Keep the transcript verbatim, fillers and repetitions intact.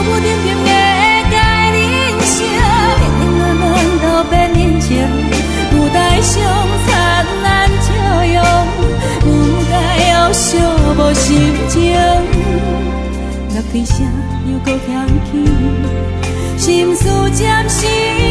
不停停的改人生，变冷暖都变人情，有待上灿烂笑容，有待后惜无心情。落地声又搁响起，心事渐时。